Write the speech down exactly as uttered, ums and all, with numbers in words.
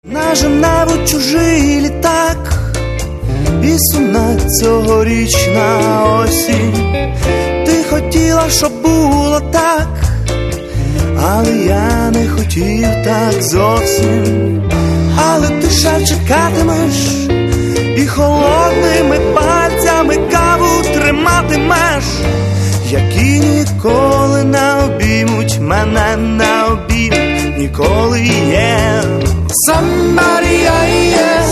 Наженемо чужий літак, і сумна цьогорічна осінь. Ти хотіла, щоб було так, але я не хотів так зовсім. Але ти ще чекатимеш і холодними пальцями каву триматимеш, які ніколи не обіймуть мене, не обіймуть ніколи. Є yeah. Somebody, yeah, yeah.